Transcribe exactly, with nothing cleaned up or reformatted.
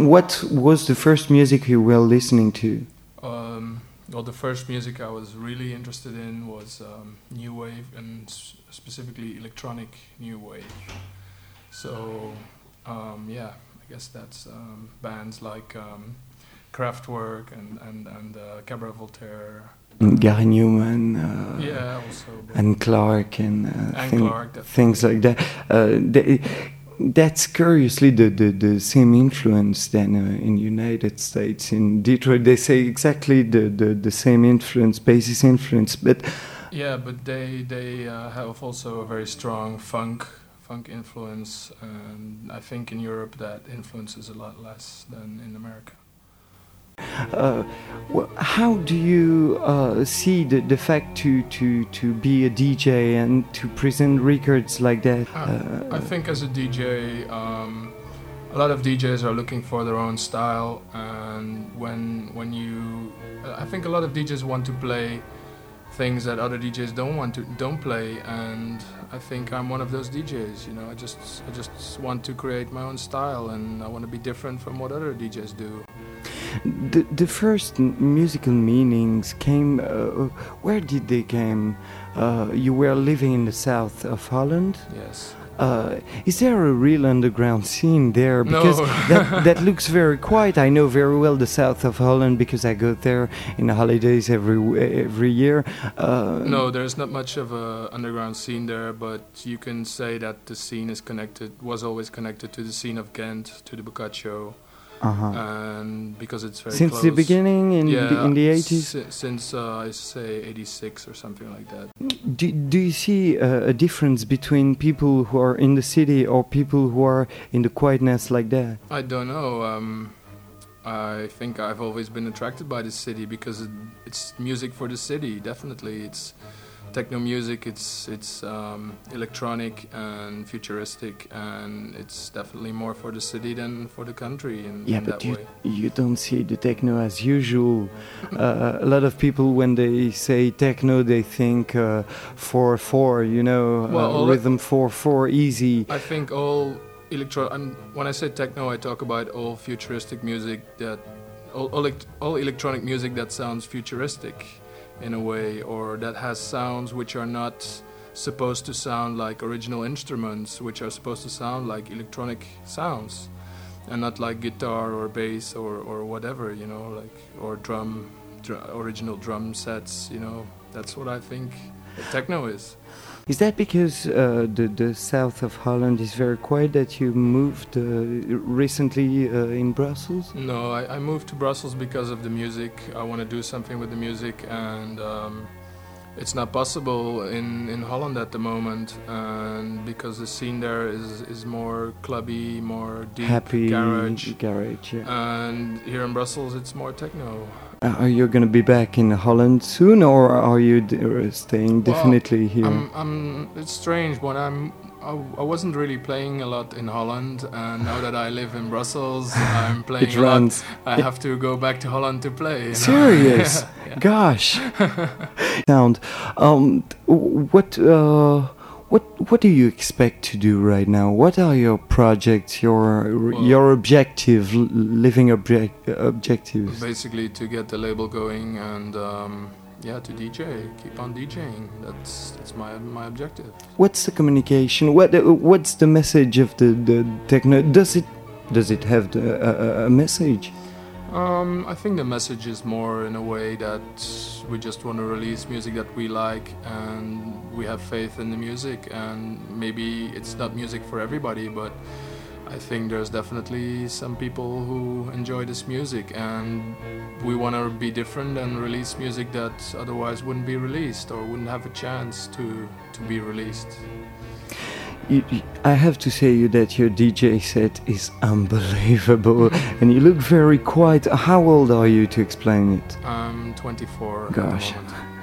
What was the first music you were listening to? Um, well, the first music I was really interested in was um, new wave, and s- specifically electronic new wave. So, um, yeah, I guess that's um, bands like um, Kraftwerk and and and uh, Cabaret Voltaire. Gary Newman, uh, Yeah, also. and Clark, and, uh, And thing- Clark, definitely. things like that. Uh, they, that's curiously the, the, the same influence than uh, in United States. In Detroit, they say exactly the, the, the same influence, basis influence, but Yeah, but they they uh, have also a very strong funk funk influence, and I think in Europe that influence is a lot less than in America. Uh, wh- how do you uh, see the, the fact to, to, to be a D J and to present records like that? Uh, I think as a D J, um, a lot of D Js are looking for their own style, and when when you, I think a lot of D Js want to play things that other D Js don't want to don't play, and I think I'm one of those D Js. You know, I just I just want to create my own style, and I want to be different from what other D Js do. The, the first m- musical meanings came, uh, where did they came? Uh, you were living in the south of Holland. Yes. Uh, is there a real underground scene there? Because No. that, that looks very quiet. I know very well the south of Holland because I go there in the holidays every w- every year. Uh, No, there's not much of a underground scene there, but you can say that the scene is connected, was always connected to the scene of Ghent, to the Boccaccio, uh-huh. and because it's very Since close. the beginning in yeah, the, in the eighties? si- since uh, I say eighty-six or something like that. Do, do you see uh, a difference between people who are in the city or people who are in the quietness like that? I don't know. Um, I think I've always been attracted by the city because it, it's music for the city. Definitely, it's techno music. It's it's um, electronic and futuristic, and it's definitely more for the city than for the country in, Yeah, in but that you, way. you don't see the techno as usual. Uh, a lot of people, when they say techno, they think uh, four four, you know, Well, uh, all it- rhythm four four, easy. I think all electro. And when I say techno, I talk about all futuristic music that all all, elect- all electronic music that sounds futuristic in a way, or that has sounds which are not supposed to sound like original instruments, which are supposed to sound like electronic sounds, and not like guitar or bass or, or whatever, you know, like or drum, dr- original drum sets. You know, that's what I think techno is. Is that because uh, the, the south of Holland is very quiet that you moved uh, recently uh, in Brussels? No, I, I moved to Brussels because of the music. I want to do something with the music, and um, it's not possible in, in Holland at the moment. And because the scene there is, is more clubby, more deep Happy garage, garage, yeah. and here in Brussels it's more techno. Uh, are you going to be back in Holland soon, or are you d- uh, staying Well, definitely here? I'm, I'm, it's strange when I'm. I, I wasn't really playing a lot in Holland, and now that I live in Brussels, I'm playing It a lot. runs. I have to go back to Holland to play. you know? Serious? Yeah. Gosh. Sound. Um, w- what, uh, what, what do you expect to do right now? What are your projects, your Well- your objective, l- living object objectives? Basically, to get the label going and um, yeah, to D J, keep on DJing. That's that's my my objective. What's the communication? What uh, what's the message of the the techno? Does it does it have the, uh, a message? Um, I think the message is more in a way that we just want to release music that we like, and we have faith in the music. And maybe it's not music for everybody, but I think there's definitely some people who enjoy this music, and we want to be different and release music that otherwise wouldn't be released or wouldn't have a chance to to be released. You, you- I have to say you that your D J set is unbelievable, and you look very quiet. How old are you, to explain it? I'm twenty-four. Gosh. At the moment.